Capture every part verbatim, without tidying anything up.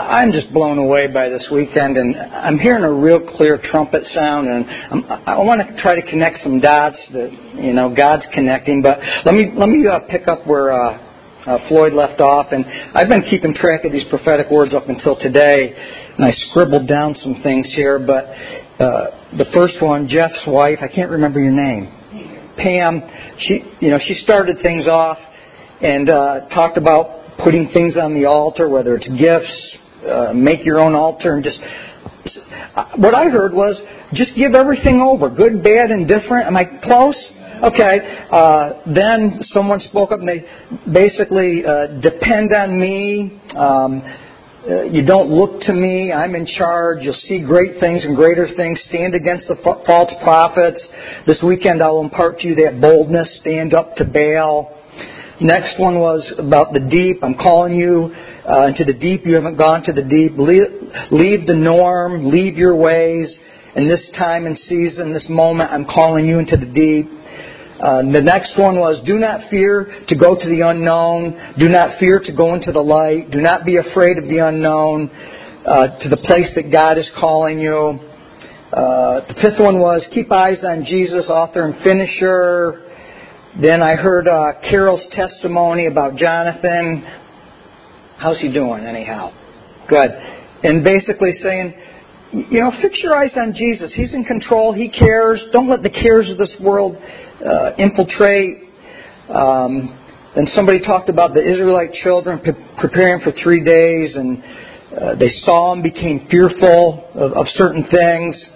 I'm just blown away by this weekend, and I'm hearing a real clear trumpet sound, and I'm, I want to try to connect some dots that, you know, God's connecting. But let me let me uh, pick up where uh, uh, Floyd left off, and I've been keeping track of these prophetic words up until today, and I scribbled down some things here. But uh, the first one, Jeff's wife, I can't remember your name, Pam. She, you know, she started things off and uh, talked about putting things on the altar, whether it's gifts, uh, make your own altar, and just... What I heard was, just give everything over, good, bad, and different. Am I close? Okay. Uh, then someone spoke up and they basically, uh, depend on me. Um, uh, you don't look to me. I'm in charge. You'll see great things and greater things. Stand against the fa- false prophets. This weekend I'll impart to you that boldness. Stand up to Baal. Next one was about the deep. I'm calling you uh, into the deep. You haven't gone to the deep. Leave, leave the norm. Leave your ways. In this time and season, this moment, I'm calling you into the deep. Uh, the next one was, do not fear to go to the unknown. Do not fear to go into the light. Do not be afraid of the unknown, uh, to the place that God is calling you. Uh, the fifth one was, keep eyes on Jesus, author and finisher. Then I heard uh, Carol's testimony about Jonathan. How's he doing anyhow? Good. And basically saying, you know, fix your eyes on Jesus. He's in control. He cares. Don't let the cares of this world uh, infiltrate. Um, and somebody talked about the Israelite children pre- preparing for three days, and uh, they saw him, became fearful of, of certain things.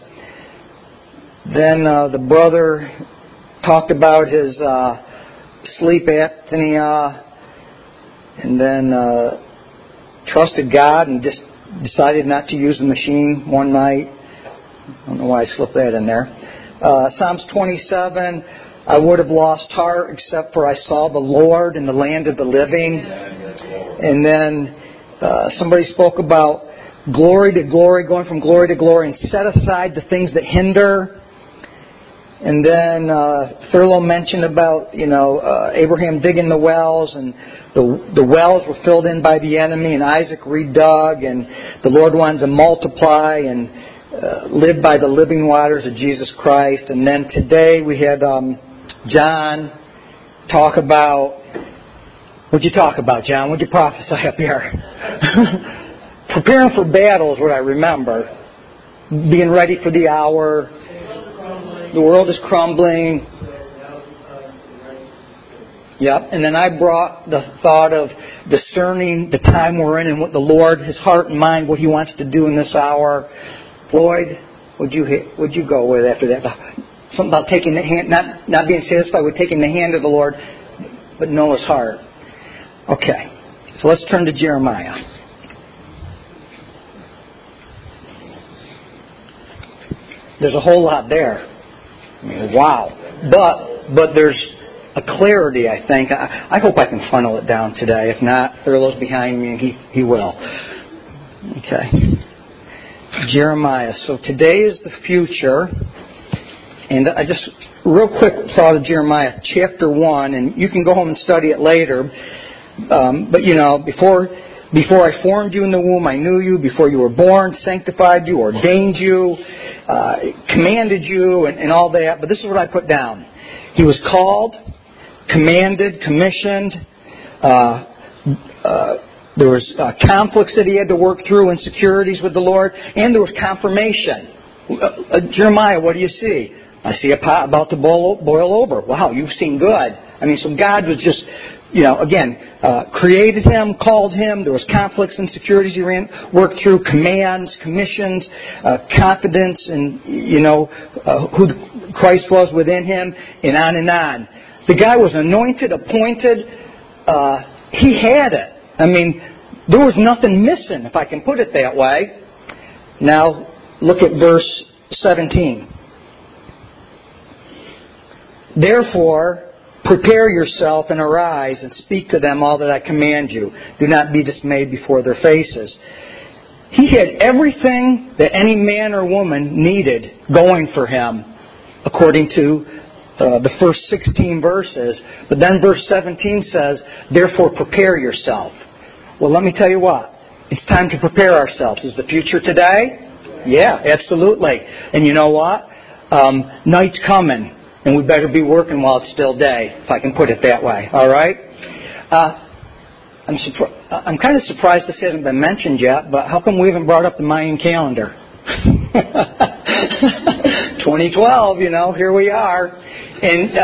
Then uh, the brother talked about his uh, sleep apnea, and then uh, trusted God and just decided not to use the machine one night. I don't know why I slipped that in there. Uh, Psalms twenty-seven, I would have lost heart except for I saw the Lord in the land of the living. And then uh, somebody spoke about glory to glory, going from glory to glory, and set aside the things that hinder. And then uh, Thurlow mentioned about, you know, uh, Abraham digging the wells, and the the wells were filled in by the enemy, and Isaac redug, and the Lord wanted to multiply and uh, live by the living waters of Jesus Christ. And then today we had um, John talk about, what'd you talk about, John? What'd you prophesy up here? Preparing for battle is what I remember. Being ready for the hour. The world is crumbling. Yep. And then I brought the thought of discerning the time we're in and what the Lord, His heart and mind, what He wants to do in this hour. Floyd, would you would you go with after that? Something about taking the hand, not not being satisfied with taking the hand of the Lord, but know His heart. Okay. So let's turn to Jeremiah. There's a whole lot there. I mean, wow. But but there's a clarity, I think. I, I hope I can funnel it down today. If not, Thurlow's behind me and he, he will. Okay. Jeremiah. So today is the future. And I just, real quick thought of Jeremiah chapter one. And you can go home and study it later. Um, but, you know, before... Before I formed you in the womb, I knew you. Before you were born, sanctified you, ordained you, uh, commanded you, and, and all that. But this is what I put down. He was called, commanded, commissioned. Uh, uh, there was uh, conflicts that he had to work through, insecurities with the Lord, and there was confirmation. Uh, uh, Jeremiah, what do you see? I see a pot about to boil, boil over. Wow, you've seen good. I mean, so God was just... You know, again, uh, created him, called him. There was conflicts, insecurities he ran, worked through, commands, commissions, uh, confidence, and you know uh, who Christ was within him, and on and on. The guy was anointed, appointed. Uh, he had it. I mean, there was nothing missing, if I can put it that way. Now, look at verse seventeen. Therefore, prepare yourself and arise and speak to them all that I command you. Do not be dismayed before their faces. He had everything that any man or woman needed going for him, according to uh, the first sixteen verses. But then verse seventeen says, therefore prepare yourself. Well, let me tell you what. It's time to prepare ourselves. Is the future today? Yeah, absolutely. And you know what? Um, night's coming, and we better be working while it's still day, if I can put it that way. All right? Uh, I'm, surpri- I'm kind of surprised this hasn't been mentioned yet, but how come we haven't brought up the Mayan calendar? twenty twelve, you know, here we are. And,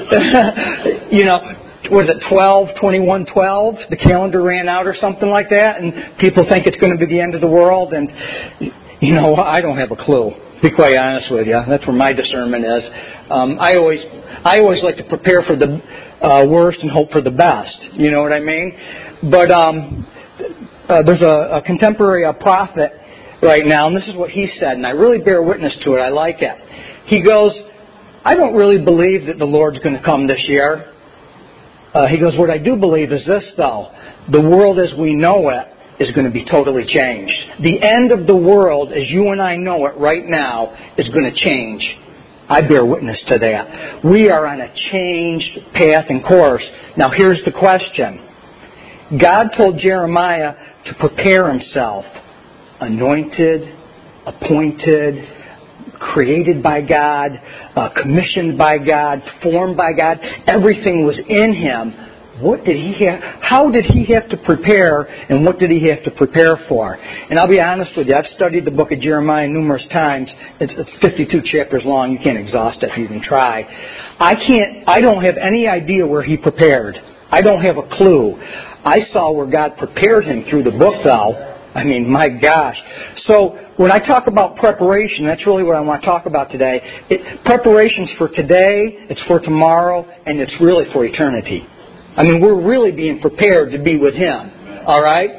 uh, you know, was it twelve, twenty-one, twelve? The calendar ran out or something like that, and people think it's going to be the end of the world. And, you know, I don't have a clue, to be quite honest with you. That's where my discernment is. Um, I always I always like to prepare for the uh, worst and hope for the best. You know what I mean? But um, uh, there's a, a contemporary uh, prophet right now, and this is what he said, and I really bear witness to it. I like it. He goes, I don't really believe that the Lord's going to come this year. Uh, he goes, what I do believe is this, though. The world as we know it is going to be totally changed. The end of the world as you and I know it right now is going to change. I bear witness to that. We are on a changed path and course. Now here's the question. God told Jeremiah to prepare himself. Anointed, appointed, created by God, uh, commissioned by God, formed by God. Everything was in him. What did he have? How did he have to prepare, and what did he have to prepare for? And I'll be honest with you, I've studied the book of Jeremiah numerous times. It's, it's fifty-two chapters long. You can't exhaust it if you even try. I can't. I don't have any idea where he prepared. I don't have a clue. I saw where God prepared him through the book, though. I mean, my gosh. So when I talk about preparation, that's really what I want to talk about today. It, preparation's for today, it's for tomorrow, and it's really for eternity. I mean, we're really being prepared to be with him. All right?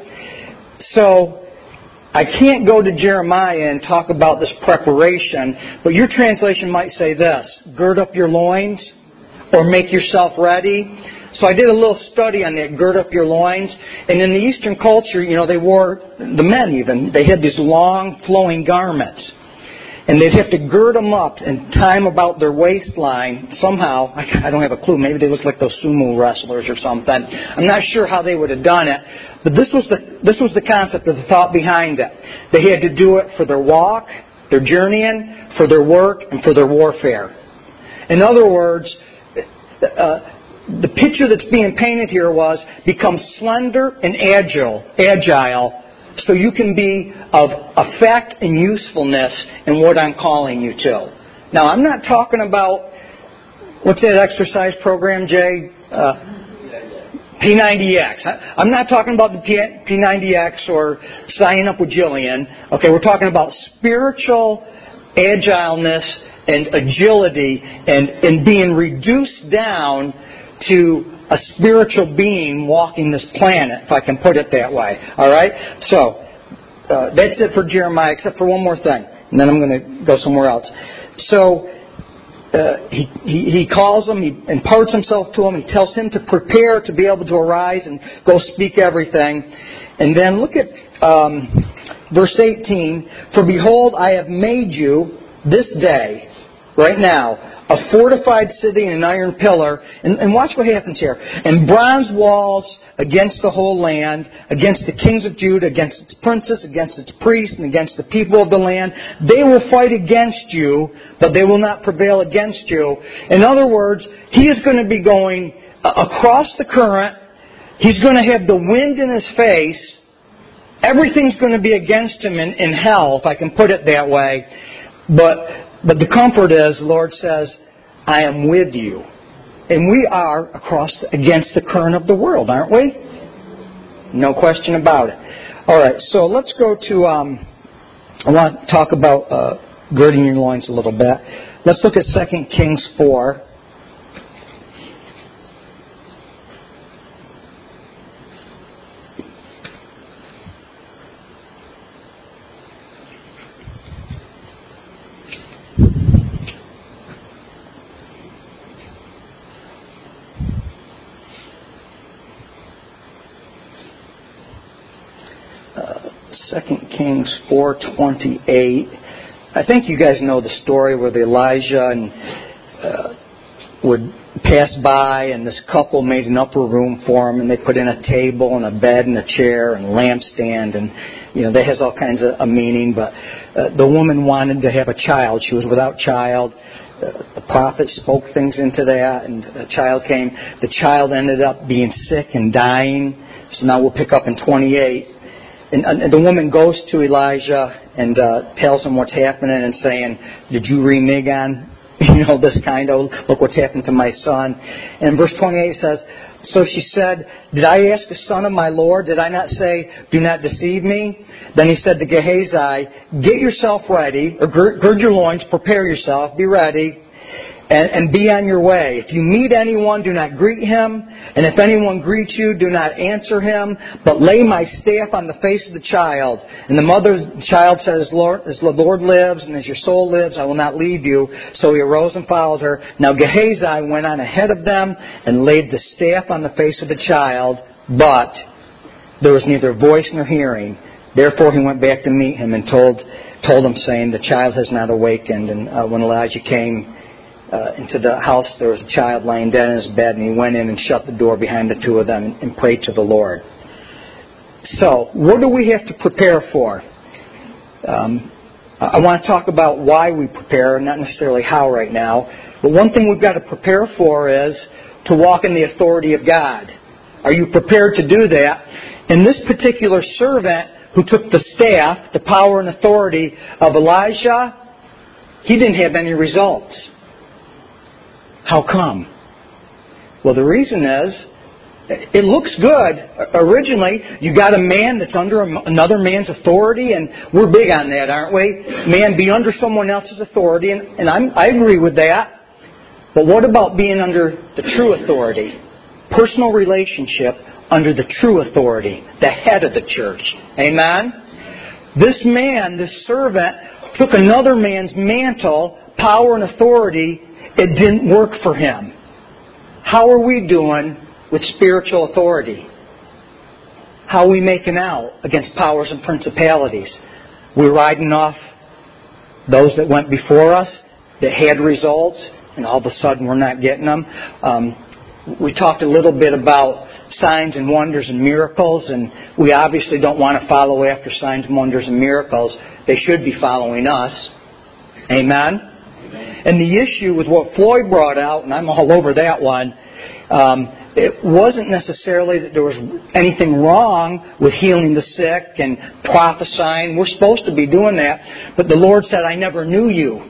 So I can't go to Jeremiah and talk about this preparation, but your translation might say this: gird up your loins, or make yourself ready. So I did a little study on that, gird up your loins. And in the Eastern culture, you know, they wore, the men even, they had these long flowing garments. And they'd have to gird them up and tie them about their waistline somehow. I don't have a clue. Maybe they looked like those sumo wrestlers or something. I'm not sure how they would have done it. But this was the this was the concept of the thought behind it. They had to do it for their walk, their journeying, for their work, and for their warfare. In other words, uh, the picture that's being painted here was become slender and agile, agile, so you can be of effect and usefulness in what I'm calling you to. Now, I'm not talking about, what's that exercise program, Jay? Uh, P ninety X. I'm not talking about the P ninety X or signing up with Jillian. Okay, we're talking about spiritual agileness and agility and, and being reduced down to a spiritual being walking this planet, if I can put it that way. All right? So, uh, that's it for Jeremiah, except for one more thing. And then I'm going to go somewhere else. So, uh, he, he, he calls him, he imparts himself to him, he tells him to prepare to be able to arise and go speak everything. And then look at um, verse eighteen. For behold, I have made you this day, right now, a fortified city and an iron pillar. And, and watch what happens here. And bronze walls against the whole land, against the kings of Judah, against its princes, against its priests, and against the people of the land. They will fight against you, but they will not prevail against you. In other words, he is going to be going across the current. He's going to have the wind in his face. Everything's going to be against him in, in hell, if I can put it that way. But But the comfort is, the Lord says, I am with you. And we are across against the current of the world, aren't we? No question about it. All right, so let's go to, um, I want to talk about uh, girding your loins a little bit. Let's look at Second Kings four. Second Kings four twenty-eight. I think you guys know the story where the Elijah and uh, would passed by, and this couple made an upper room for him, and they put in a table and a bed and a chair and a lampstand, and you know that has all kinds of a meaning. But uh, the woman wanted to have a child; she was without child. Uh, the prophet spoke things into that, and a child came. The child ended up being sick and dying. So now we'll pick up in twenty-eight, and, and the woman goes to Elijah and uh, tells him what's happening and saying, "Did you renege on?" You know, this kind of, look what's happened to my son. And verse twenty-eight says, so she said, did I ask a son of my Lord? Did I not say, do not deceive me? Then he said to Gehazi, get yourself ready, or gird your loins, prepare yourself, be ready, and, and be on your way. If you meet anyone, do not greet him. And if anyone greets you, do not answer him, but lay my staff on the face of the child. And the mother's child said, as, Lord, as the Lord lives and as your soul lives, I will not leave you. So he arose and followed her. Now Gehazi went on ahead of them and laid the staff on the face of the child, but there was neither voice nor hearing. Therefore he went back to meet him and told told him, saying, the child has not awakened. And uh, when Elijah came Uh, into the house, there was a child lying dead in his bed, and he went in and shut the door behind the two of them and, and prayed to the Lord. So, what do we have to prepare for? Um, I want to talk about why we prepare, not necessarily how right now. But one thing we've got to prepare for is to walk in the authority of God. Are you prepared to do that? And this particular servant who took the staff, the power and authority of Elijah, he didn't have any results. How come? Well, the reason is, it looks good. Originally, you got a man that's under another man's authority, and we're big on that, aren't we? Man, be under someone else's authority, and, and I'm, I agree with that. But what about being under the true authority? Personal relationship under the true authority, the head of the church. Amen? This man, this servant, took another man's mantle, power and authority. It didn't work for him. How are we doing with spiritual authority? How are we making out against powers and principalities? We're riding off those that went before us, that had results, and all of a sudden we're not getting them. Um, we talked a little bit about signs and wonders and miracles, and we obviously don't want to follow after signs and wonders and miracles. They should be following us. Amen? And the issue with what Floyd brought out, and I'm all over that one, um, it wasn't necessarily that there was anything wrong with healing the sick and prophesying. We're supposed to be doing that. But the Lord said, I never knew you.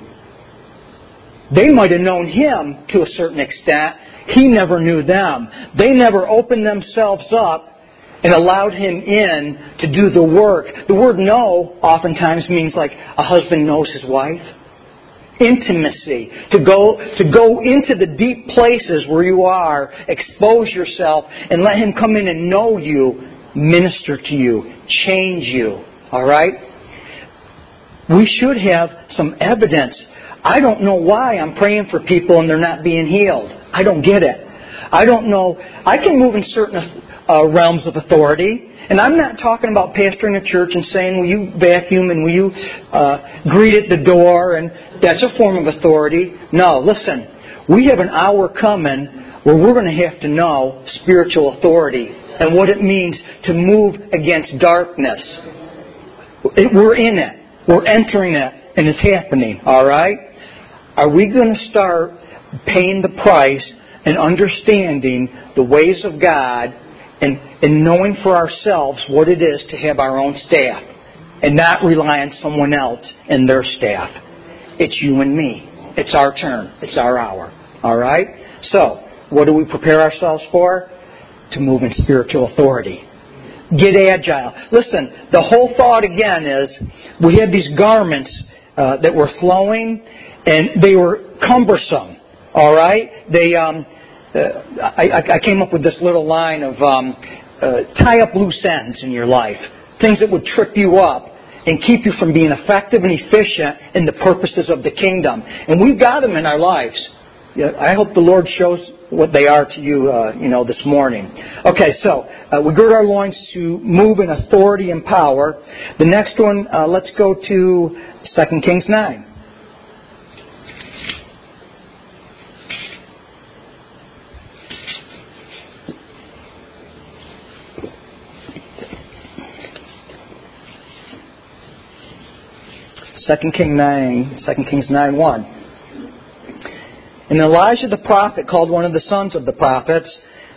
They might have known Him to a certain extent. He never knew them. They never opened themselves up and allowed Him in to do the work. The word know oftentimes means like a husband knows his wife. Intimacy, to go to go into the deep places where you are, expose yourself, and let Him come in and know you, minister to you, change you. All right? We should have some evidence. I don't know why I'm praying for people and they're not being healed. I don't get it. I don't know. I can move in certain uh, realms of authority. And I'm not talking about pastoring a church and saying, will you vacuum and will you uh, greet at the door, and that's a form of authority. No, listen, we have an hour coming where we're going to have to know spiritual authority and what it means to move against darkness. It, we're in it. We're entering it, and it's happening, all right? Are we going to start paying the price and understanding the ways of God and, and knowing for ourselves what it is to have our own staff and not rely on someone else and their staff? It's you and me. It's our turn. It's our hour. All right? So, what do we prepare ourselves for? To move in spiritual authority. Get agile. Listen, the whole thought again is we had these garments uh, that were flowing and they were cumbersome. All right? They... Um, Uh, I, I came up with this little line of um, uh, tie up loose ends in your life. Things that would trip you up and keep you from being effective and efficient in the purposes of the kingdom. And we've got them in our lives. Yeah, I hope the Lord shows what they are to you, uh, you know, this morning. Okay, so uh, we gird our loins to move in authority and power. The next one, uh, let's go to Second Kings nine. Second Kings nine, Second Kings nine one. And Elijah the prophet called one of the sons of the prophets.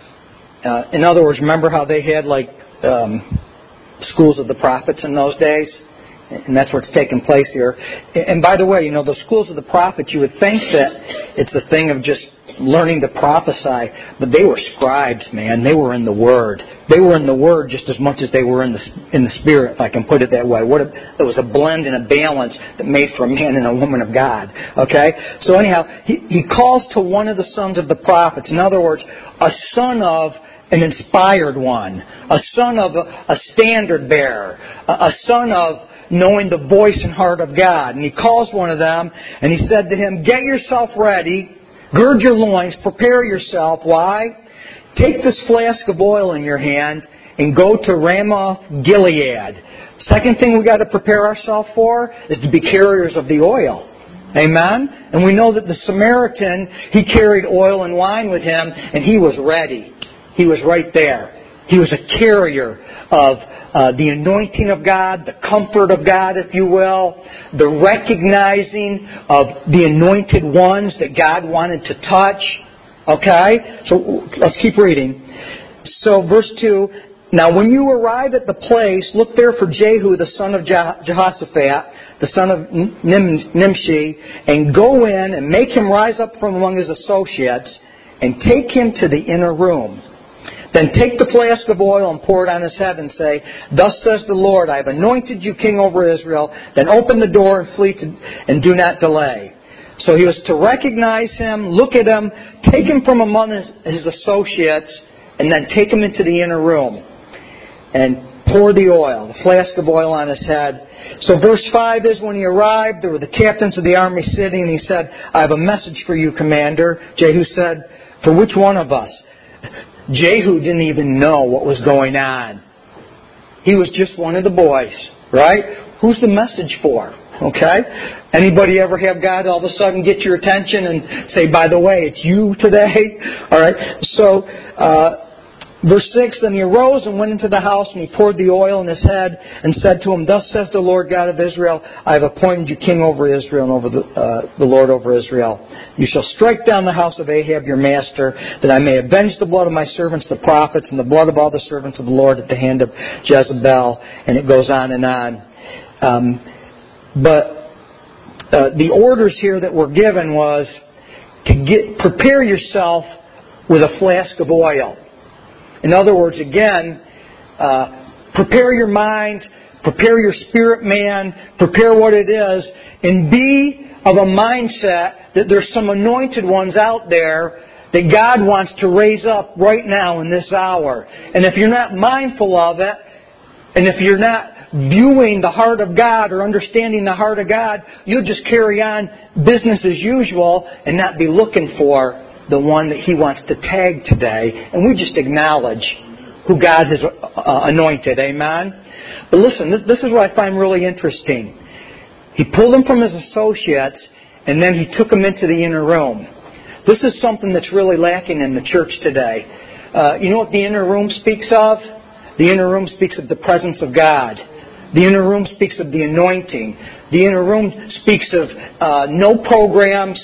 Uh, in other words, remember how they had like um, schools of the prophets in those days? And that's what's taking place here. And by the way, you know, the schools of the prophets, you would think that it's a thing of just learning to prophesy, but they were scribes, man. They were in the Word. They were in the Word just as much as they were in the in the Spirit, if I can put it that way. What a, it was a blend and a balance that made for a man and a woman of God. Okay? So anyhow, he, he calls to one of the sons of the prophets. In other words, a son of an inspired one. A son of a, a standard bearer. A, a son of knowing the voice and heart of God. And he calls one of them, and he said to him, "Get yourself ready, gird your loins, prepare yourself." Why? "Take this flask of oil in your hand and go to Ramoth Gilead." Second thing we got to prepare ourselves for is to be carriers of the oil. Amen? And we know that the Samaritan, he carried oil and wine with him, and he was ready. He was right there. He was a carrier of Uh, the anointing of God, the comfort of God, if you will, the recognizing of the anointed ones that God wanted to touch. Okay? So let's keep reading. So verse two, "Now when you arrive at the place, look there for Jehu, the son of Jehoshaphat, the son of Nim- Nimshi, and go in and make him rise up from among his associates, and take him to the inner room. Then take the flask of oil and pour it on his head and say, 'Thus says the Lord, I have anointed you king over Israel.' Then open the door and flee to, and do not delay." So he was to recognize him, look at him, take him from among his, his associates, and then take him into the inner room and pour the oil, the flask of oil on his head. So verse five is, when he arrived, there were the captains of the army sitting, and he said, "I have a message for you, commander." Jehu said, "For which one of us?" Jehu didn't even know what was going on. He was just one of the boys, right? Who's the message for? Okay? Anybody ever have God all of a sudden get your attention and say, "By the way, it's you today"? All right. So, uh, verse six, "Then he arose and went into the house, and he poured the oil on his head and said to him, 'Thus says the Lord God of Israel, I have appointed you king over Israel and over the, uh, the Lord over Israel. You shall strike down the house of Ahab your master, that I may avenge the blood of my servants the prophets and the blood of all the servants of the Lord at the hand of Jezebel.'" And it goes on and on. Um, but uh, the orders here that were given was to get prepare yourself with a flask of oil. In other words, again, uh, prepare your mind, prepare your spirit man, prepare what it is, and be of a mindset that there's some anointed ones out there that God wants to raise up right now in this hour. And if you're not mindful of it, and if you're not viewing the heart of God or understanding the heart of God, you'll just carry on business as usual and not be looking for the one that He wants to tag today. And we just acknowledge who God has uh, anointed. Amen? But listen, this, this is what I find really interesting. He pulled him from his associates, and then He took him into the inner room. This is something that's really lacking in the church today. Uh, you know what the inner room speaks of? The inner room speaks of the presence of God. The inner room speaks of the anointing. The inner room speaks of uh, no programs,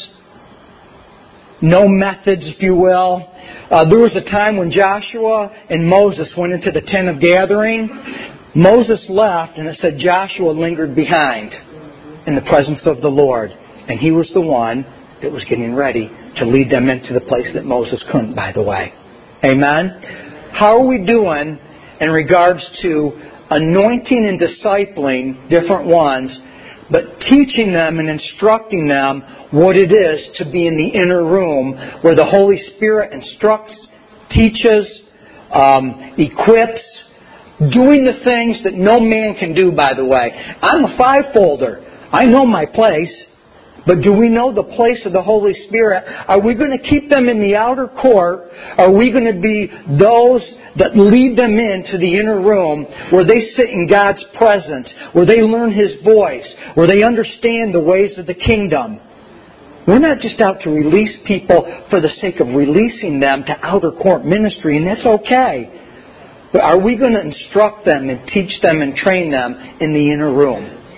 no methods, if you will. Uh, there was a time when Joshua and Moses went into the tent of gathering. Moses left, and it said Joshua lingered behind in the presence of the Lord. And he was the one that was getting ready to lead them into the place that Moses couldn't, by the way. Amen? How are we doing in regards to anointing and discipling different ones, but teaching them and instructing them what it is to be in the inner room where the Holy Spirit instructs, teaches, um, equips, doing the things that no man can do, by the way. I'm a five-folder. I know my place. But do we know the place of the Holy Spirit? Are we going to keep them in the outer court? Are we going to be those that lead them into the inner room where they sit in God's presence, where they learn His voice, where they understand the ways of the kingdom? We're not just out to release people for the sake of releasing them to outer court ministry, and that's okay. But are we going to instruct them and teach them and train them in the inner room?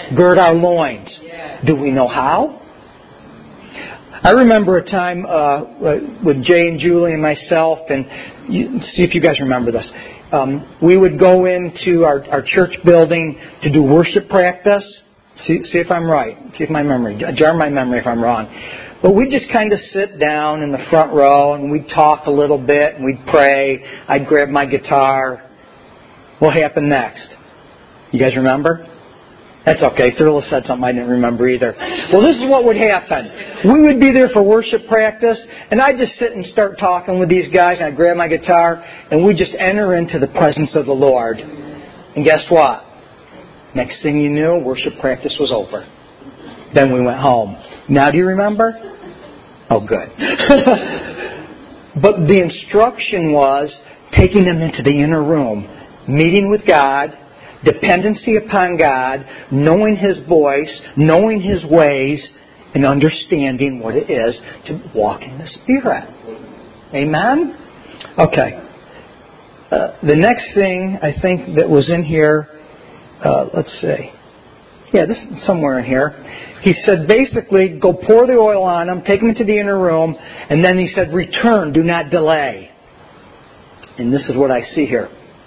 Gird our loins. Do we know how? I remember a time uh, with Jay and Julie and myself, and you, see if you guys remember this. Um, we would go into our, our church building to do worship practice. See, see if I'm right. See if my memory, jar my memory if I'm wrong. But we'd just kind of sit down in the front row and we'd talk a little bit and we'd pray. I'd grab my guitar. What happened next? You guys remember? That's okay. Thurla said something I didn't remember either. Well, this is what would happen. We would be there for worship practice, and I'd just sit and start talking with these guys, and I'd grab my guitar, and we'd just enter into the presence of the Lord. And guess what? Next thing you knew, worship practice was over. Then we went home. Now do you remember? Oh, good. But the instruction was taking them into the inner room, meeting with God, dependency upon God, knowing His voice, knowing His ways, and understanding what it is to walk in the Spirit. Amen? Okay. Uh, the next thing I think that was in here, uh, let's see. Yeah, this is somewhere in here. He said basically, go pour the oil on them, take them into the inner room, and then he said, return, do not delay. And this is what I see here.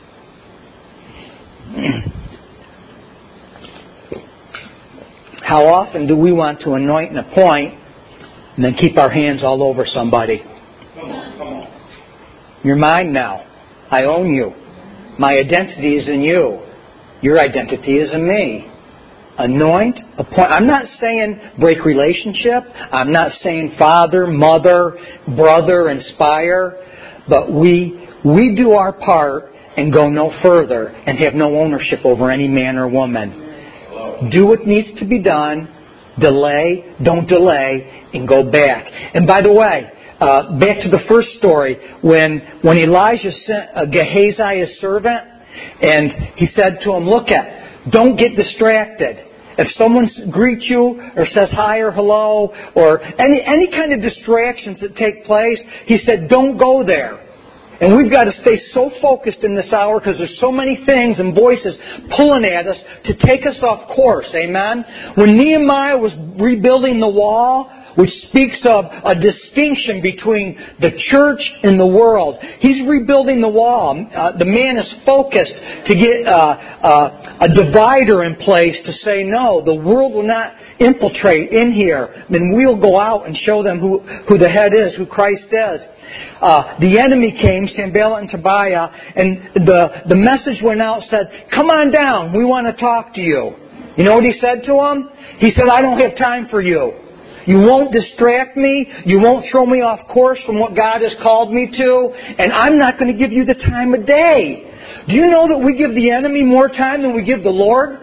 How often do we want to anoint and appoint and then keep our hands all over somebody? Come on, come on. You're mine now. I own you. My identity is in you. Your identity is in me. Anoint, appoint. I'm not saying break relationship. I'm not saying father, mother, brother, inspire. But we we do our part and go no further and have no ownership over any man or woman. Do what needs to be done. Delay, don't delay, and go back. And by the way, uh, back to the first story, when when Elijah sent uh, Gehazi, his servant, and he said to him, look at, don't get distracted. If someone greets you or says hi or hello or any any kind of distractions that take place, he said, don't go there. And we've got to stay so focused in this hour because there's so many things and voices pulling at us to take us off course. Amen? When Nehemiah was rebuilding the wall, which speaks of a distinction between the church and the world, he's rebuilding the wall. Uh, the man is focused to get uh, uh, a divider in place to say, no, the world will not infiltrate in here. Then we'll go out and show them who, who the head is, who Christ is. Uh, the enemy came, Sanballat and Tobiah, and the, the message went out and said, come on down, we want to talk to you. You know what he said to them? He said, I don't have time for you. You won't distract me, you won't throw me off course from what God has called me to, and I'm not going to give you the time of day. Do you know that we give the enemy more time than we give the Lord?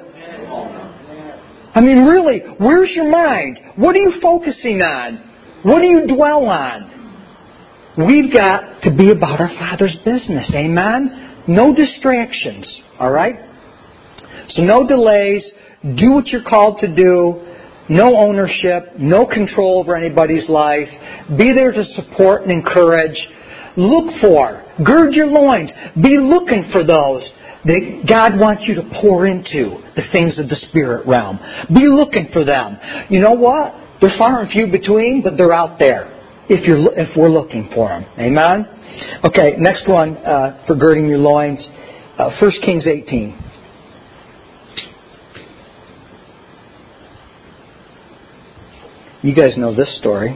I mean, really, where's your mind? What are you focusing on? What do you dwell on? We've got to be about our Father's business. Amen? No distractions. Alright? So no delays. Do what you're called to do. No ownership. No control over anybody's life. Be there to support and encourage. Look for. Gird your loins. Be looking for those that God wants you to pour into the things of the Spirit realm. Be looking for them. You know what? They're far and few between, but they're out there. If you're, if we're looking for them. Amen? Okay, next one uh, for girding your loins. Uh, First Kings eighteen. You guys know this story.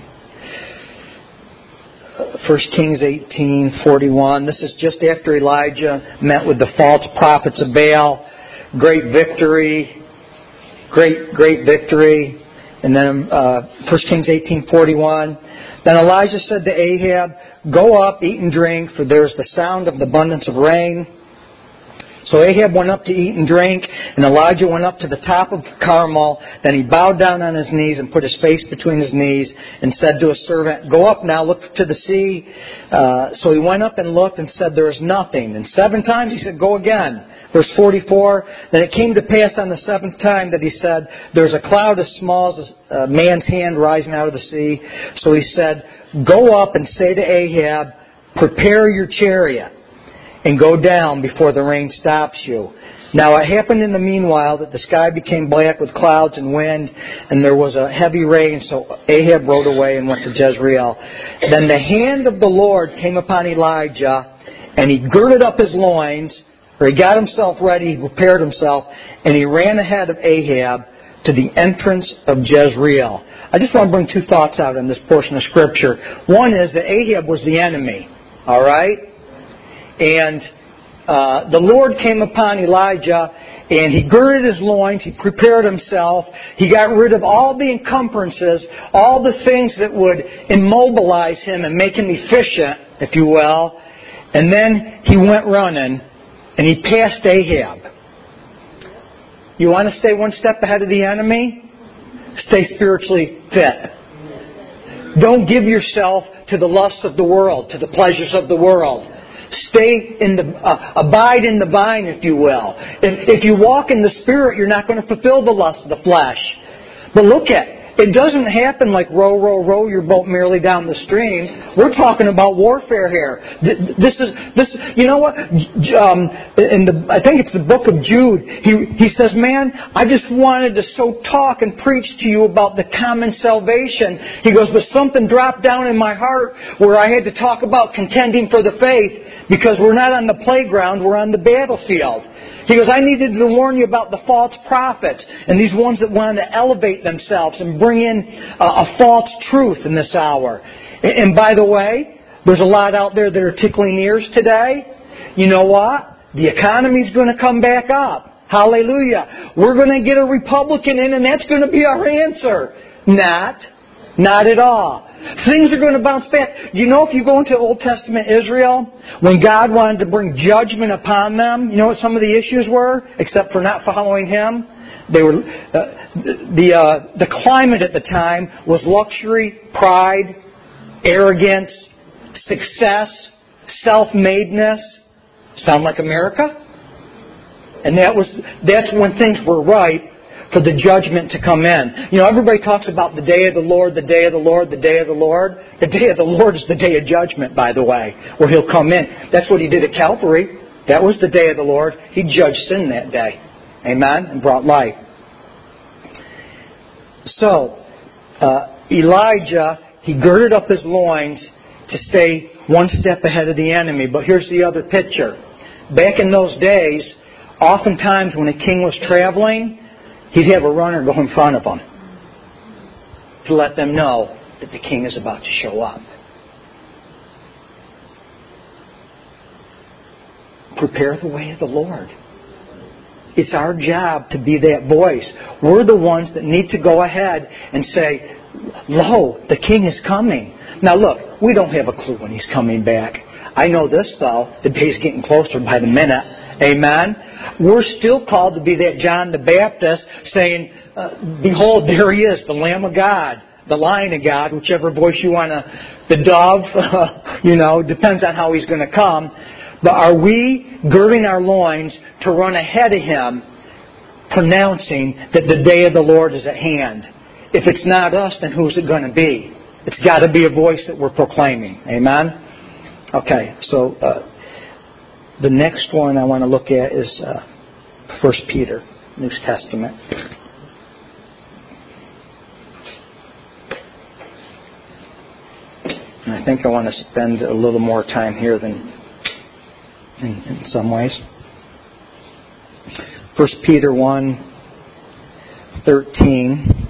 First Kings eighteen forty-one. This is just after Elijah met with the false prophets of Baal. Great victory. Great, great victory. And then uh, First Kings eighteen forty-one. Then Elijah said to Ahab, go up, eat and drink, for there is the sound of the abundance of rain. So Ahab went up to eat and drink, and Elijah went up to the top of Carmel. Then he bowed down on his knees and put his face between his knees and said to his servant, go up now, look to the sea. Uh, so he went up and looked and said, there is nothing. And seven times he said, go again. Verse forty-four, then it came to pass on the seventh time that he said, there's a cloud as small as a man's hand rising out of the sea. So he said, go up and say to Ahab, prepare your chariot and go down before the rain stops you. Now it happened in the meanwhile that the sky became black with clouds and wind, and there was a heavy rain, so Ahab rode away and went to Jezreel. Then the hand of the Lord came upon Elijah, and he girded up his loins, or he got himself ready, he prepared himself, and he ran ahead of Ahab to the entrance of Jezreel. I just want to bring two thoughts out in this portion of Scripture. One is that Ahab was the enemy, all right? And Uh, the Lord came upon Elijah, and he girded his loins, he prepared himself, he got rid of all the encumbrances, all the things that would immobilize him and make him efficient, if you will, and then he went running, and he passed Ahab. You want to stay one step ahead of the enemy? Stay spiritually fit. Don't give yourself to the lusts of the world, to the pleasures of the world. Stay in the, uh, abide in the vine, if you will. If, if you walk in the Spirit, you're not going to fulfill the lust of the flesh. But look at, it doesn't happen like row, row, row your boat merely down the stream. We're talking about warfare here. This is, this. You know what? Um, in the, I think it's the book of Jude. He he says, "Man, I just wanted to so talk and preach to you about the common salvation." He goes, "But something dropped down in my heart where I had to talk about contending for the faith because we're not on the playground, we're on the battlefield." He goes, "I needed to warn you about the false prophets and these ones that want to elevate themselves and bring in a, a false truth in this hour." And, and by the way, there's a lot out there that are tickling ears today. You know what? The economy's going to come back up. Hallelujah. We're going to get a Republican in, and that's going to be our answer. Not. Not at all. Things are going to bounce back. You know, if you go into Old Testament Israel, when God wanted to bring judgment upon them, you know what some of the issues were? Except for not following Him? They were uh, the uh, the climate at the time was luxury, pride, arrogance, success, self-madeness. Sound like America? And that was that's when things were ripe for the judgment to come in. You know, everybody talks about the day of the Lord, the day of the Lord, the day of the Lord. The day of the Lord is the day of judgment, by the way, where He'll come in. That's what He did at Calvary. That was the day of the Lord. He judged sin that day. Amen? And brought life. So, uh, Elijah, he girded up his loins to stay one step ahead of the enemy. But here's the other picture. Back in those days, oftentimes when a king was traveling, he'd have a runner go in front of him to let them know that the king is about to show up. Prepare the way of the Lord. It's our job to be that voice. We're the ones that need to go ahead and say, "Lo, the king is coming." Now look, we don't have a clue when He's coming back. I know this though, the day's getting closer by the minute. Amen? We're still called to be that John the Baptist saying, uh, "Behold, there He is, the Lamb of God, the Lion of God," whichever voice you want to, the dove, uh, you know, depends on how He's going to come. But are we girding our loins to run ahead of Him, pronouncing that the day of the Lord is at hand? If it's not us, then who's it going to be? It's got to be a voice that we're proclaiming. Amen? Okay, so uh, the next one I want to look at is uh, First Peter, New Testament. And I think I want to spend a little more time here than in, in some ways. First Peter one thirteen.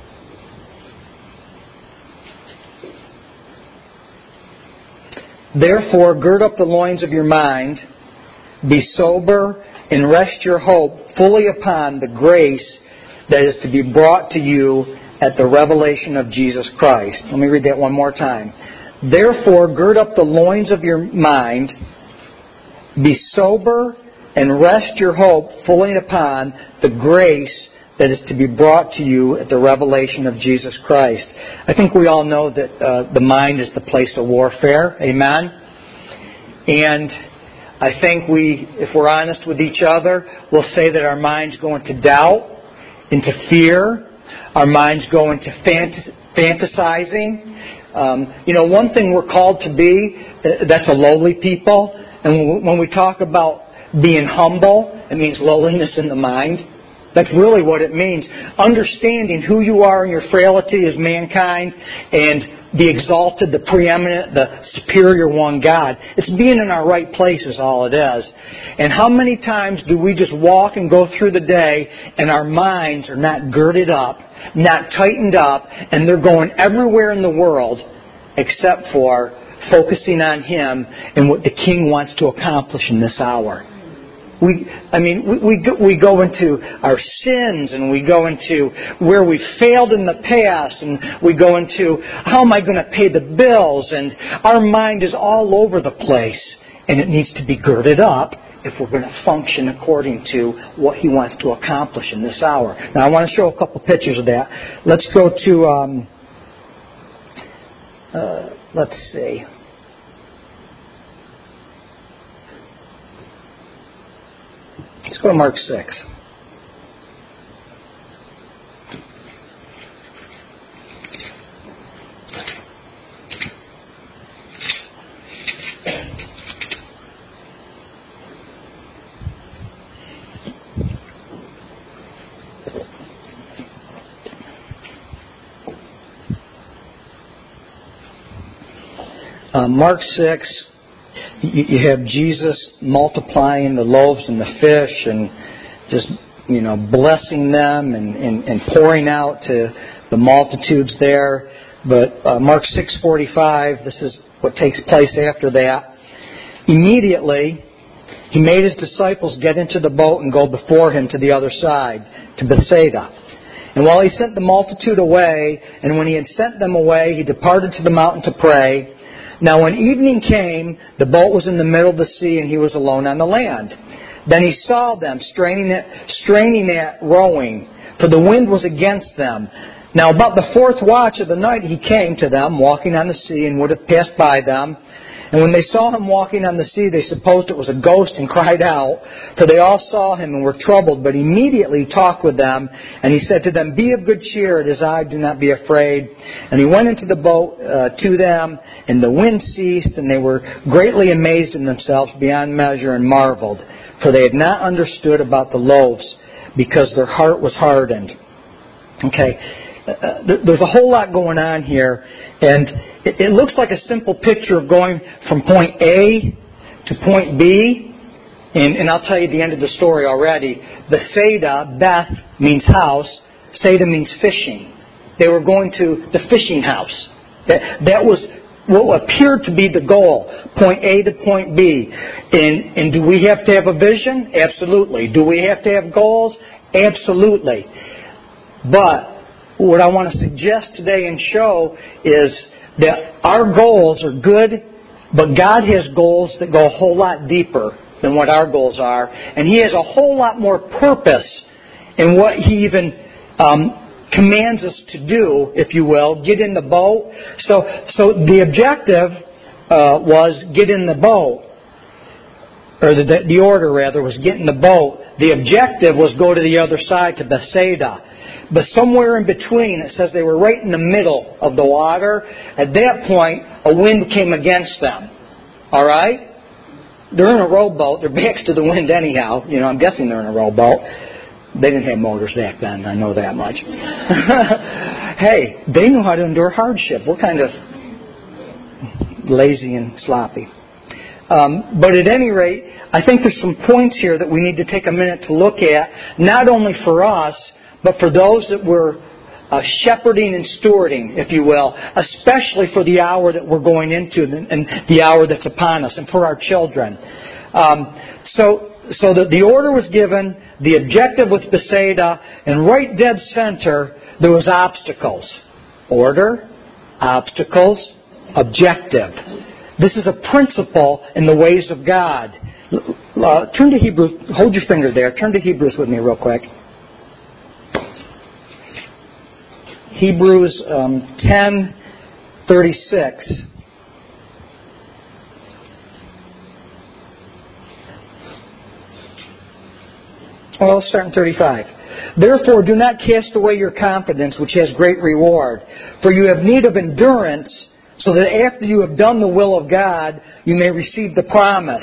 "Therefore, gird up the loins of your mind, be sober, and rest your hope fully upon the grace that is to be brought to you at the revelation of Jesus Christ." Let me read that one more time. "Therefore, gird up the loins of your mind, be sober, and rest your hope fully upon the grace that is to be brought to you at the revelation of Jesus Christ." I think we all know that uh, the mind is the place of warfare. Amen? And I think we, if we're honest with each other, we'll say that our minds go into doubt, into fear. Our minds go into fant- fantasizing. Um, you know, one thing we're called to be, uh, that's a lowly people. And when we talk about being humble. It means lowliness in the mind. That's really what it means. Understanding who you are in your frailty as mankind and the exalted, the preeminent, the superior one, God. It's being in our right place is all it is. And how many times do we just walk and go through the day and our minds are not girded up, not tightened up, and they're going everywhere in the world except for focusing on Him and what the King wants to accomplish in this hour. We, I mean, we, we, go, we go into our sins and we go into where we failed in the past and we go into how am I going to pay the bills, and our mind is all over the place and it needs to be girded up if we're going to function according to what He wants to accomplish in this hour. Now I want to show a couple pictures of that. Let's go to, um, uh, let's see. Let's go to Mark six. Uh, Mark six. You have Jesus multiplying the loaves and the fish and just, you know, blessing them and, and, and pouring out to the multitudes there. But uh, Mark six forty-five, this is what takes place after that. Immediately, He made His disciples get into the boat and go before Him to the other side, to Bethsaida. And while He sent the multitude away, and when He had sent them away, He departed to the mountain to pray. Now when evening came, the boat was in the middle of the sea, and He was alone on the land. Then He saw them straining at, straining at rowing, for the wind was against them. Now about the fourth watch of the night He came to them, walking on the sea, and would have passed by them. And when they saw Him walking on the sea, they supposed it was a ghost and cried out, for they all saw Him and were troubled. But immediately He talked with them, and He said to them, "Be of good cheer, it is I, do not be afraid." And He went into the boat uh, to them, and the wind ceased, and they were greatly amazed in themselves beyond measure and marveled, for they had not understood about the loaves, because their heart was hardened. Okay. Uh, there's a whole lot going on here, and it, it looks like a simple picture of going from point A to point B, and, and I'll tell you the end of the story already. Bethsaida, Beth means house, Saida means fishing. They were going to the fishing house. That, that was what appeared to be the goal, point A to point B. And, and do we have to have a vision? Absolutely. Do we have to have goals? Absolutely. But what I want to suggest today and show is that our goals are good, but God has goals that go a whole lot deeper than what our goals are. And He has a whole lot more purpose in what He even um, commands us to do, if you will. Get in the boat. So, so the objective uh, was get in the boat. Or the, the order, rather, was get in the boat. The objective was go to the other side, to Bethsaida. But somewhere in between, it says they were right in the middle of the water. At that point, a wind came against them. All right? They're in a rowboat. Their backs to the wind anyhow. You know, I'm guessing they're in a rowboat. They didn't have motors back then. I know that much. Hey, they knew how to endure hardship. We're kind of lazy and sloppy. Um, but at any rate, I think there's some points here that we need to take a minute to look at, not only for us, but for those that we're uh, shepherding and stewarding, if you will, especially for the hour that we're going into and the hour that's upon us, and for our children. Um, so, so that the order was given, the objective was Bethsaida, and right dead center there was obstacles. Order, obstacles, objective. This is a principle in the ways of God. Uh, turn to Hebrews. Hold your finger there. Turn to Hebrews with me real quick. Hebrews um, ten thirty-six. Well, let's start in thirty-five. Therefore, do not cast away your confidence, which has great reward. For you have need of endurance, so that after you have done the will of God, you may receive the promise.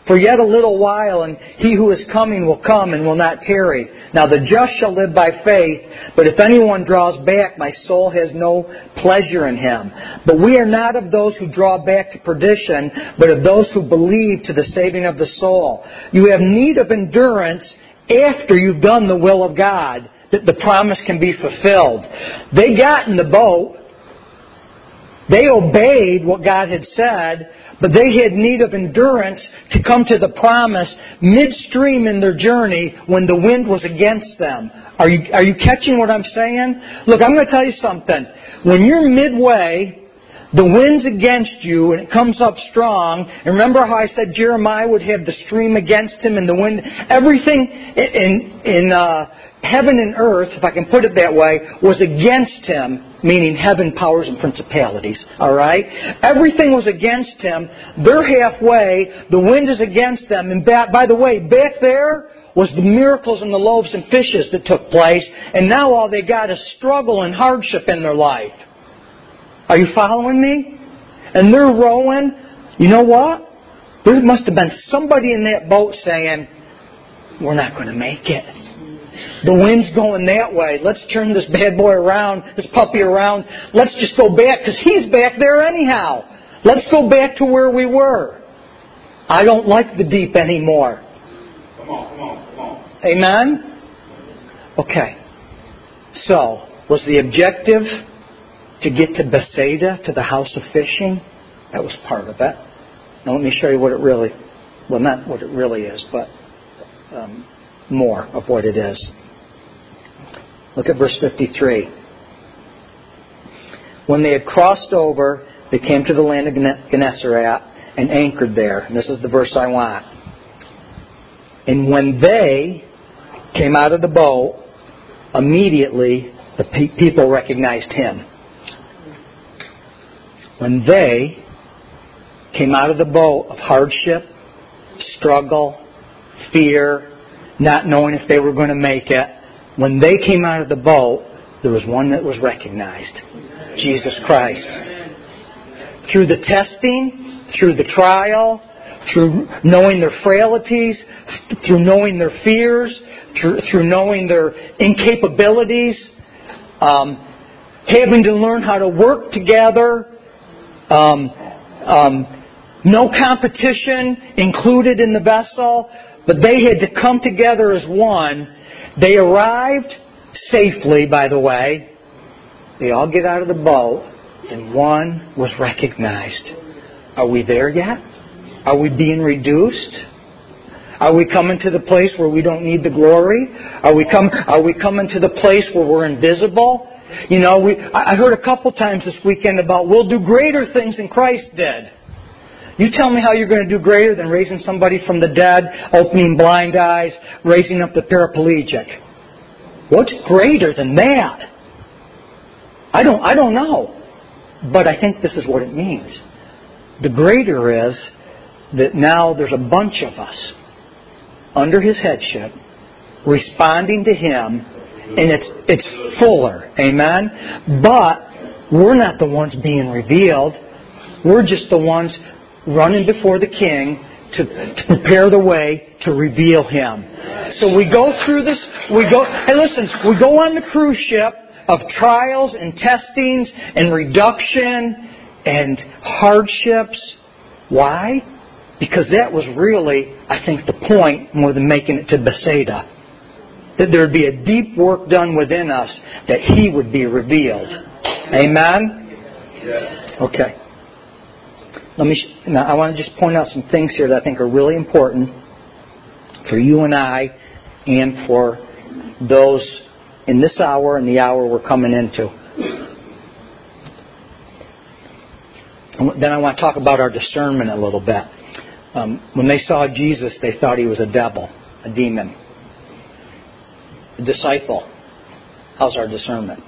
For yet a little while, and he who is coming will come and will not tarry. Now the just shall live by faith, but if anyone draws back, my soul has no pleasure in him. But we are not of those who draw back to perdition, but of those who believe to the saving of the soul. You have need of endurance after you've done the will of God, that the promise can be fulfilled. They got in the boat. They obeyed what God had said, but they had need of endurance to come to the promise midstream in their journey when the wind was against them. Are you, are you catching what I'm saying? Look, I'm going to tell you something. When you're midway, the wind's against you and it comes up strong. And remember how I said Jeremiah would have the stream against him and the wind? Everything in, in uh, heaven and earth, if I can put it that way, was against him. Meaning heaven, powers, and principalities. Alright? Everything was against him. They're halfway. The wind is against them. And back, by the way, back there was the miracles and the loaves and fishes that took place. And now all they got is struggle and hardship in their life. Are you following me? And they're rowing. You know what? There must have been somebody in that boat saying, we're not going to make it. The wind's going that way. Let's turn this bad boy around, this puppy around. Let's just go back, because he's back there anyhow. Let's go back to where we were. I don't like the deep anymore. Come on, come on, come on. Amen? Okay. So, was the objective to get to Bethsaida, to the house of fishing? That was part of it. Now let me show you what it really, well, not what it really is, but um, more of what it is. Look at verse fifty-three. When they had crossed over, they came to the land of Gennesaret and anchored there. And this is the verse I want. And when they came out of the boat, immediately the pe- people recognized him. When they came out of the boat of hardship, struggle, fear, not knowing if they were going to make it, when they came out of the boat, there was one that was recognized. Jesus Christ. Through the testing, through the trial, through knowing their frailties, through knowing their fears, through, through knowing their incapabilities, um, having to learn how to work together, um, um, no competition included in the vessel, but they had to come together as one. They arrived safely, by the way. They all get out of the boat, and one was recognized. Are we there yet? Are we being reduced? Are we coming to the place where we don't need the glory? Are we come? Are we coming to the place where we're invisible? You know, we. I heard a couple times this weekend about we'll do greater things than Christ did. You tell me how you're going to do greater than raising somebody from the dead, opening blind eyes, raising up the paraplegic. What's greater than that? I don't, I don't know. But I think this is what it means. The greater is that now there's a bunch of us under His headship responding to Him, and it's, it's fuller. Amen? But we're not the ones being revealed. We're just the ones running before the King to, to prepare the way to reveal Him. So we go through this, we go, hey listen, we go on the cruise ship of trials and testings and reduction and hardships. Why? Because that was really, I think, the point more than making it to Bethsaida. That there would be a deep work done within us that He would be revealed. Amen? Okay. Let me. Now, I want to just point out some things here that I think are really important for you and I, and for those in this hour and the hour we're coming into. Then I want to talk about our discernment a little bit. Um, when they saw Jesus, they thought He was a devil, a demon, a disciple. How's our discernment?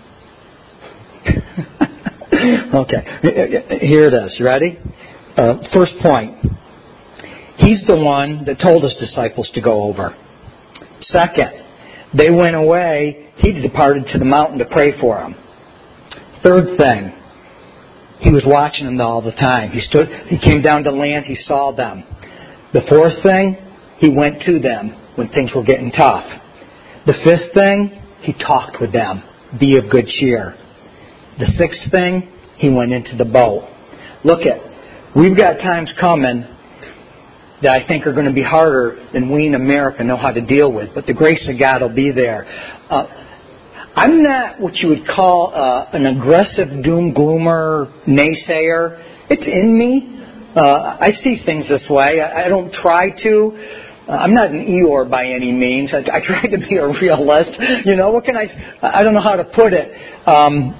Okay, here it is. You ready? Uh, first point. He's the one that told His disciples to go over. Second, they went away. He departed to the mountain to pray for them. Third thing, He was watching them all the time. He stood. He came down to land. He saw them. The fourth thing, He went to them when things were getting tough. The fifth thing, He talked with them. Be of good cheer. The sixth thing, He went into the boat. Look at, we've got times coming that I think are going to be harder than we in America know how to deal with. But the grace of God will be there. Uh, I'm not what you would call uh, an aggressive doom-gloomer naysayer. It's in me. Uh, I see things this way. I, I don't try to. Uh, I'm not an Eeyore by any means. I, I try to be a realist. You know, what can I... I don't know how to put it. Um,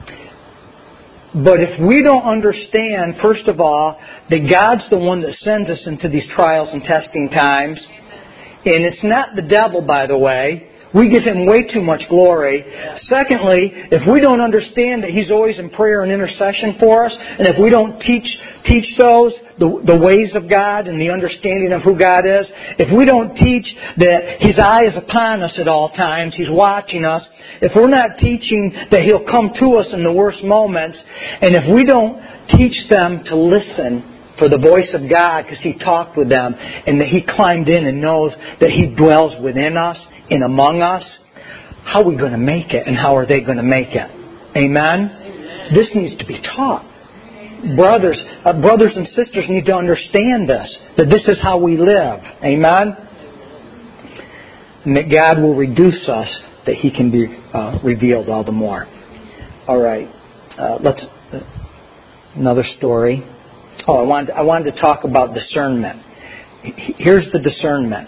but if we don't understand, first of all, that God's the one that sends us into these trials and testing times, and it's not the devil, by the way. We give Him way too much glory. Secondly, if we don't understand that He's always in prayer and intercession for us, and if we don't teach teach those, the, the ways of God and the understanding of who God is, if we don't teach that His eye is upon us at all times, He's watching us, if we're not teaching that He'll come to us in the worst moments, and if we don't teach them to listen for the voice of God, because He talked with them, and that He climbed in and knows that He dwells within us and among us, how are we going to make it, and how are they going to make it? Amen? Amen. This needs to be taught. Brothers, uh, brothers and sisters need to understand this, that this is how we live. Amen? And that God will reduce us, that He can be uh, revealed all the more. All right. Uh, let's... Uh, another story. Oh, I wanted, I wanted to talk about discernment. Here's the discernment.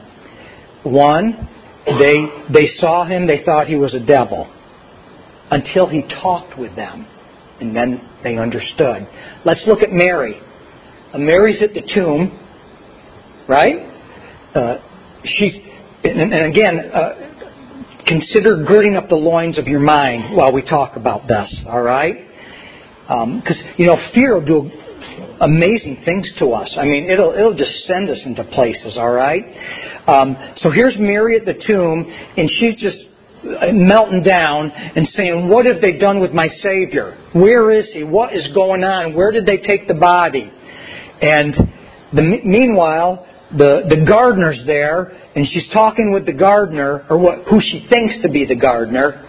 One, they they saw Him, they thought He was a devil, until He talked with them, and then they understood. Let's look at Mary. Uh, Mary's at the tomb, right? Uh, she's and, and again, uh, consider girding up the loins of your mind while we talk about this. All right? Because um, you know, fear will do amazing things to us. I mean, it'll it'll just send us into places, all right? Um, so here's Mary at the tomb, and she's just melting down and saying, what have they done with my Savior? Where is He? What is going on? Where did they take the body? And the, meanwhile, the, the gardener's there, and she's talking with the gardener, or what, who she thinks to be the gardener.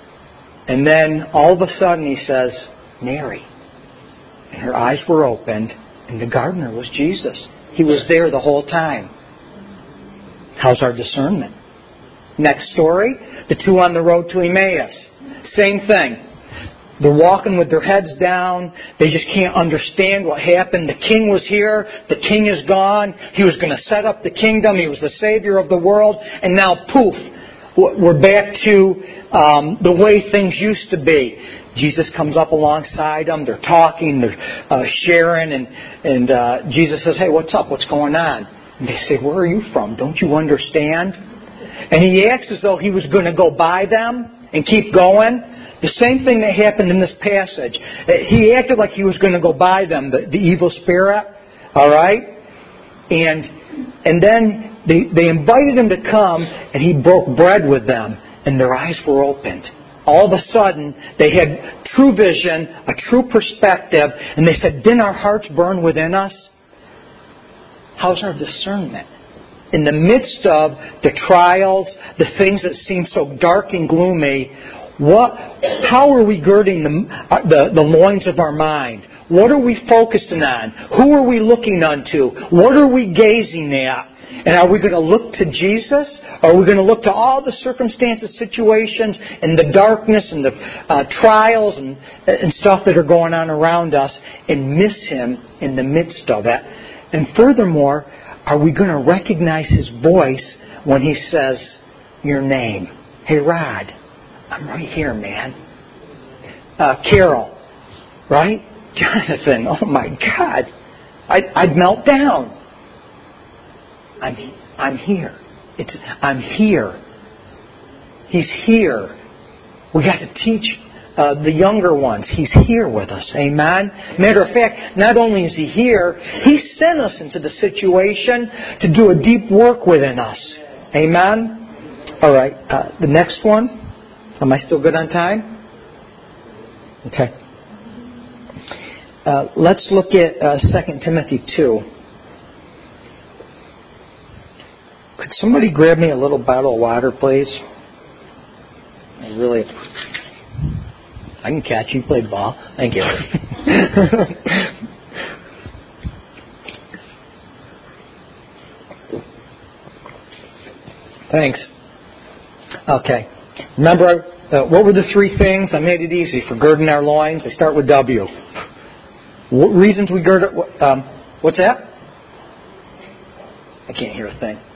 And then all of a sudden he says, Mary. And her eyes were opened, and the gardener was Jesus. He was there the whole time. How's our discernment? Next story, the two on the road to Emmaus. Same thing. They're walking with their heads down. They just can't understand what happened. The king was here. The king is gone. He was going to set up the kingdom. He was the Savior of the world. And now, poof, we're back to um, the way things used to be. Jesus comes up alongside them. They're talking. They're uh, sharing. And, and uh, Jesus says, hey, what's up? What's going on? And they say, where are you from? Don't you understand? And He acts as though He was going to go by them and keep going. The same thing that happened in this passage. He acted like He was going to go by them, the, the evil spirit. All right? And and then they, they invited Him to come, and He broke bread with them, and their eyes were opened. All of a sudden, they had true vision, a true perspective, and they said, didn't our hearts burn within us? How's our discernment? In the midst of the trials, the things that seem so dark and gloomy, what? How are we girding the, the, the loins of our mind? What are we focusing on? Who are we looking unto? What are we gazing at? And are we going to look to Jesus? Or are we going to look to all the circumstances, situations, and the darkness and the uh, trials and, and stuff that are going on around us and miss Him in the midst of it? And furthermore, are we going to recognize His voice when He says your name? Hey, Rod, I'm right here, man. Uh, Carol, right? Jonathan, oh my God. I'd, I'd melt down. I'm, I'm here. It's, I'm here. He's here. We got to teach uh, the younger ones. He's here with us. Amen? Matter of fact, not only is He here, He sent us into the situation to do a deep work within us. Amen? All right. Uh, the next one. Am I still good on time? Okay. Uh, let's look at uh, Second Timothy two. Could somebody grab me a little bottle of water, please? I really... I can catch you. Play ball. Thank you. Thanks. Okay. Remember, uh, what were the three things? I made it easy for girding our loins. I start with W. What reasons we gird it? Um, what's that? I can't hear a thing.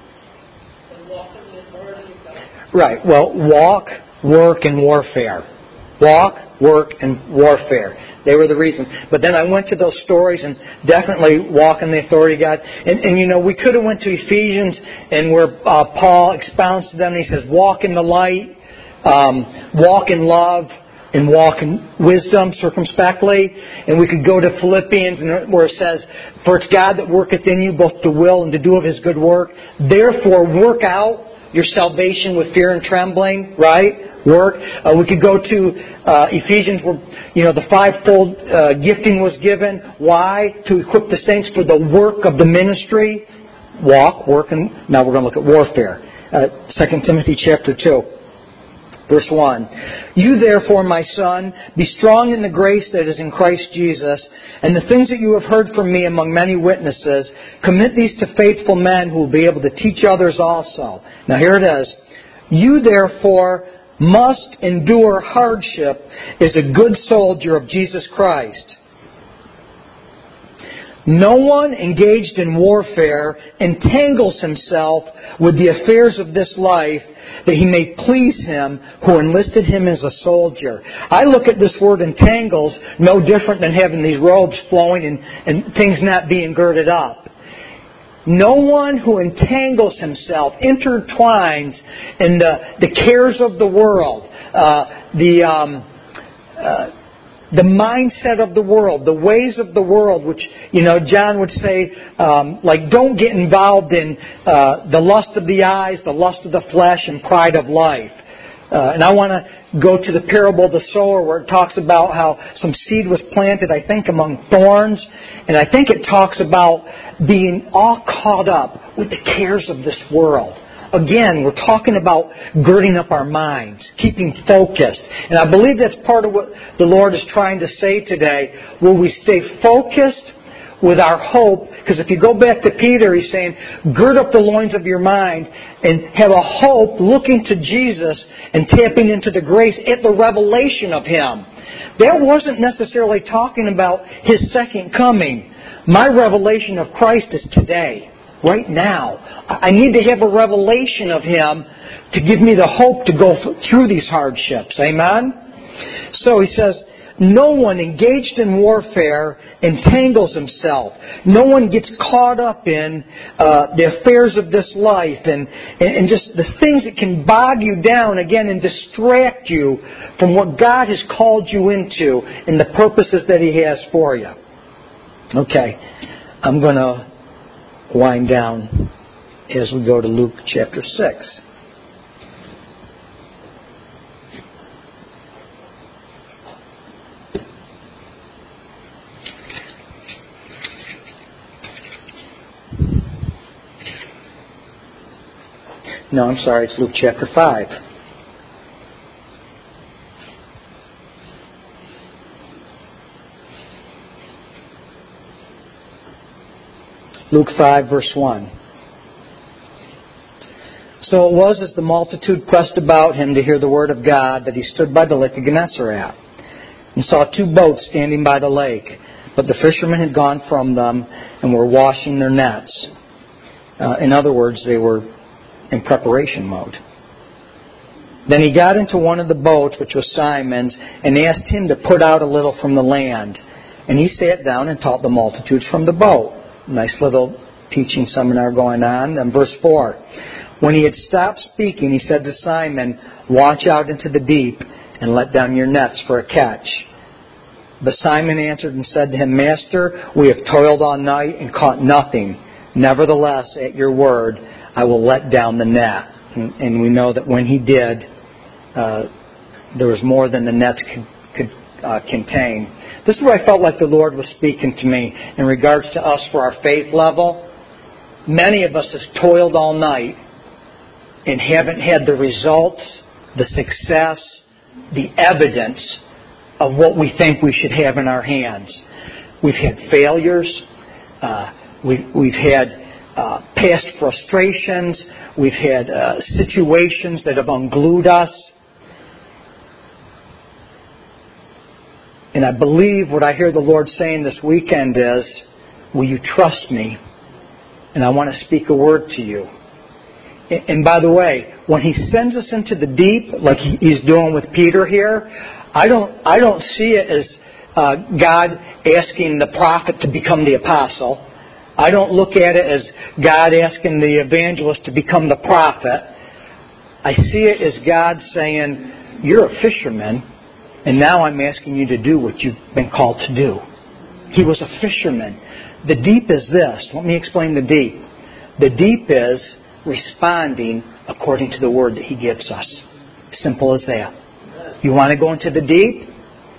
Right. Well, walk, work, and warfare. Walk, work, and warfare. They were the reasons. But then I went to those stories and definitely walk in the authority of God. And, and you know, we could have went to Ephesians and where uh, Paul expounds to them and he says, walk in the light, um, walk in love, and walk in wisdom circumspectly. And we could go to Philippians where it says, for it's God that worketh in you both to will and to do of His good work. Therefore, work out your salvation with fear and trembling, right? Work. Uh, we could go to uh, Ephesians where, you know, the fivefold uh, gifting was given. Why? To equip the saints for the work of the ministry. Walk, work, and now we're going to look at warfare. Uh, Second Timothy chapter two. Verse one, you therefore, my son, be strong in the grace that is in Christ Jesus, and the things that you have heard from me among many witnesses, commit these to faithful men who will be able to teach others also. Now here it is. You therefore must endure hardship as a good soldier of Jesus Christ. No one engaged in warfare entangles himself with the affairs of this life, that he may please him who enlisted him as a soldier. I look at this word entangles no different than having these robes flowing and, and things not being girded up. No one who entangles himself, intertwines in the, the cares of the world, uh, the... Um, uh, The mindset of the world, the ways of the world, which, you know, John would say, um, like, don't get involved in uh, the lust of the eyes, the lust of the flesh, and pride of life. Uh, and I want to go to the parable of the sower where it talks about how some seed was planted, I think, among thorns. And I think it talks about being all caught up with the cares of this world. Again, we're talking about girding up our minds, keeping focused. And I believe that's part of what the Lord is trying to say today. Will we stay focused with our hope? Because if you go back to Peter, he's saying, gird up the loins of your mind and have a hope looking to Jesus and tapping into the grace at the revelation of Him. That wasn't necessarily talking about His second coming. My revelation of Christ is today. Right now. I need to have a revelation of Him to give me the hope to go through these hardships. Amen? So he says, no one engaged in warfare entangles himself. No one gets caught up in uh, the affairs of this life and, and just the things that can bog you down again and distract you from what God has called you into and the purposes that He has for you. Okay. I'm going to wind down as we go to Luke chapter six. No, I'm sorry, it's Luke chapter five. Luke five, verse one. So it was as the multitude pressed about him to hear the word of God that he stood by the lake of Gennesaret and saw two boats standing by the lake. But the fishermen had gone from them and were washing their nets. Uh, in other words, they were in preparation mode. Then he got into one of the boats, which was Simon's, and asked him to put out a little from the land. And he sat down and taught the multitudes from the boat. Nice little teaching seminar going on. And verse four. When he had stopped speaking, he said to Simon, launch out into the deep and let down your nets for a catch. But Simon answered and said to him, Master, we have toiled all night and caught nothing. Nevertheless, at your word, I will let down the net. And, and we know that when he did, uh, there was more than the nets could, could uh, contain. This is where I felt like the Lord was speaking to me in regards to us for our faith level. many of us have toiled all night and haven't had the results, the success, the evidence of what we think we should have in our hands. We've had failures. Uh, we've, we've had uh, past frustrations. We've had uh, situations that have unglued us. And I believe what I hear the Lord saying this weekend is, will you trust me? And I want to speak a word to you. And by the way, when He sends us into the deep, like He's doing with Peter here, I don't I don't see it as uh, God asking the prophet to become the apostle. I don't look at it as God asking the evangelist to become the prophet. I see it as God saying, you're a fisherman, and now I'm asking you to do what you've been called to do. He was a fisherman. The deep is this. Let me explain the deep. The deep is responding according to the word that He gives us. Simple as that. You want to go into the deep?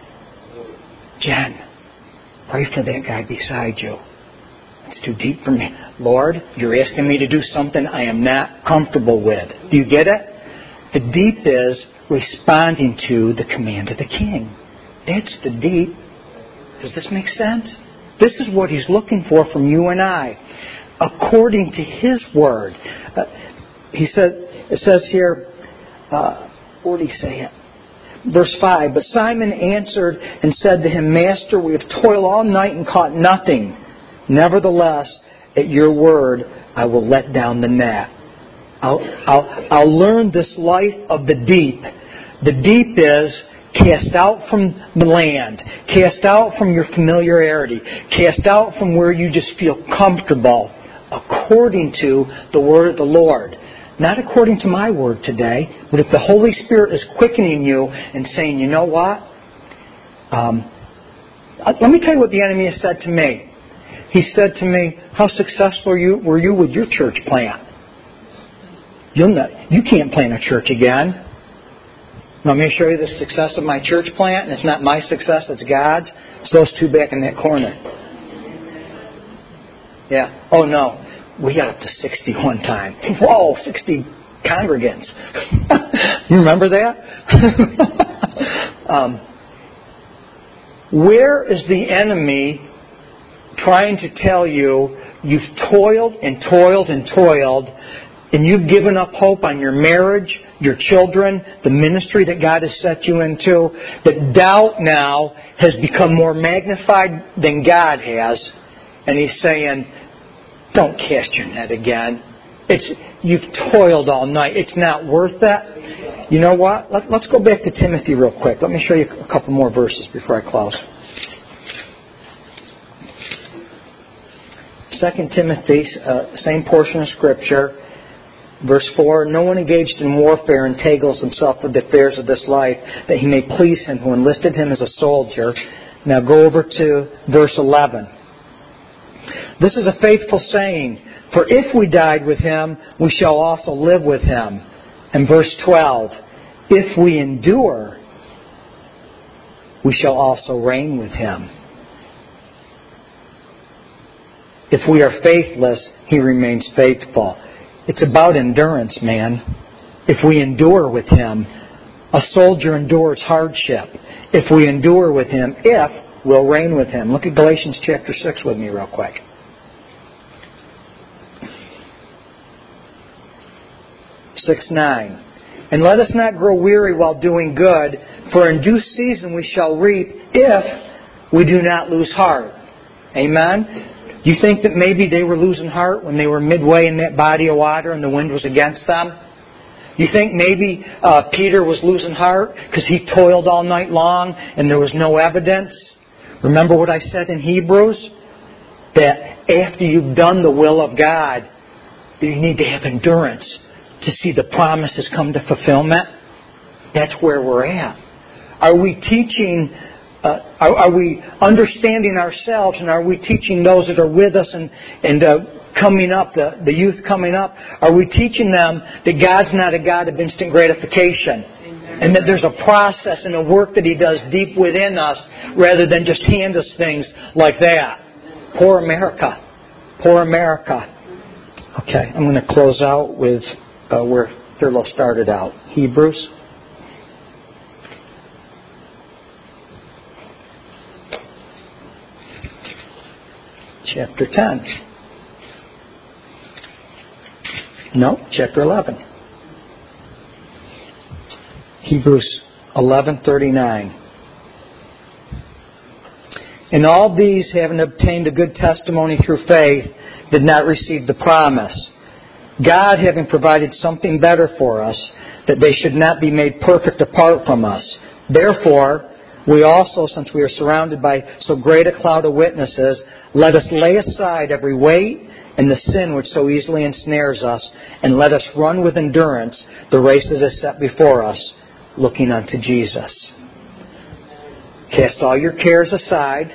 Jen, pray for that guy beside you. It's too deep for me. Lord, you're asking me to do something I am not comfortable with. Do you get it? The deep is responding to the command of the King. That's the deep. Does this make sense? This is what He's looking for from you and I. According to His word. Uh, he says, it says here, uh, what did He say? Verse five, but Simon answered and said to Him, Master, we have toiled all night and caught nothing. Nevertheless, at your word, I will let down the net. I'll, I'll, I'll learn this life of the deep. The deep is cast out from the land, cast out from your familiarity, cast out from where you just feel comfortable, according to the word of the Lord. Not according to my word today, but if the Holy Spirit is quickening you and saying, you know what? Um, let me tell you what the enemy has said to me. He said to me, how successful were you, were you with your church plant? You'll not, you can't plant a church again. Want me to show you the success of my church plant? And it's not my success, it's God's. It's those two back in that corner. Yeah. Oh, no. We got up to sixty one time. Whoa, sixty congregants. You remember that? um, where is the enemy trying to tell you you've toiled and toiled and toiled and you've given up hope on your marriage, your children, the ministry that God has set you into, that doubt now has become more magnified than God has, and He's saying, don't cast your net again. It's you've toiled all night. It's not worth that. You know what? Let, let's go back to Timothy real quick. Let me show you a couple more verses before I close. Second Timothy, uh, same portion of Scripture. Verse four, no one engaged in warfare entangles himself with the affairs of this life, that he may please him who enlisted him as a soldier. Now go over to verse eleven. This is a faithful saying, for if we died with Him, we shall also live with Him. And verse twelve, if we endure, we shall also reign with Him. If we are faithless, He remains faithful. It's about endurance, man. If we endure with Him, a soldier endures hardship. If we endure with Him, if we'll reign with Him. Look at Galatians chapter six with me real quick. six nine. And let us not grow weary while doing good, for in due season we shall reap if we do not lose heart. Amen? You think that maybe they were losing heart when they were midway in that body of water and the wind was against them? You think maybe uh, Peter was losing heart because he toiled all night long and there was no evidence? Remember what I said in Hebrews? That after you've done the will of God, you need to have endurance to see the promises come to fulfillment. That's where we're at. Are we teaching, uh, are, are we understanding ourselves, and are we teaching those that are with us and, and uh, coming up, the, the youth coming up, are we teaching them that God's not a God of instant gratification? And that there's a process and a work that He does deep within us rather than just hand us things like that. Poor America. Poor America. Okay, I'm going to close out with uh, where Thurlow started out. Hebrews. Chapter ten. No, chapter eleven. Hebrews eleven thirty-nine. And all these, having obtained a good testimony through faith, did not receive the promise. God having provided something better for us, that they should not be made perfect apart from us. Therefore, we also, since we are surrounded by so great a cloud of witnesses, let us lay aside every weight and the sin which so easily ensnares us, and let us run with endurance the race that is set before us, looking unto Jesus. Cast all your cares aside.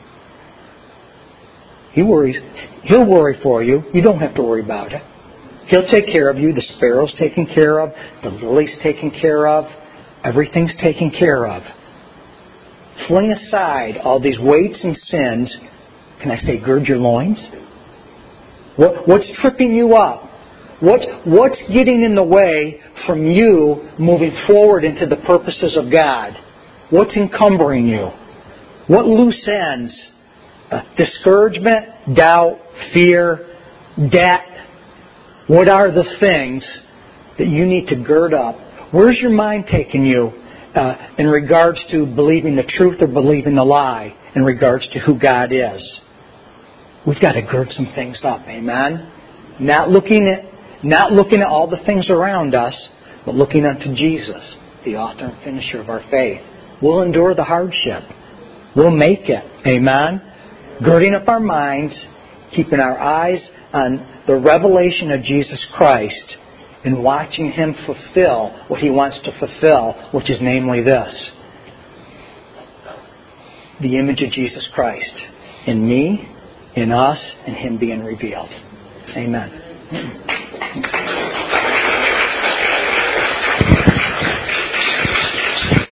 He worries. He'll worry for you. You don't have to worry about it. He'll take care of you. The sparrow's taken care of. The lily's taken care of. Everything's taken care of. Fling aside all these weights and sins. Can I say gird your loins? What, what's tripping you up? What, what's getting in the way from you moving forward into the purposes of God? What's encumbering you? What loose ends? Uh, discouragement, doubt, fear, debt. What are the things that you need to gird up? Where's your mind taking you uh, in regards to believing the truth or believing the lie in regards to who God is? We've got to gird some things up, amen? Not looking at, not looking at all the things around us, but looking unto Jesus, the author and finisher of our faith. We'll endure the hardship. We'll make it. Amen? Girding up our minds, keeping our eyes on the revelation of Jesus Christ, and watching Him fulfill what He wants to fulfill, which is namely this. The image of Jesus Christ in me, in us, and Him being revealed. Amen.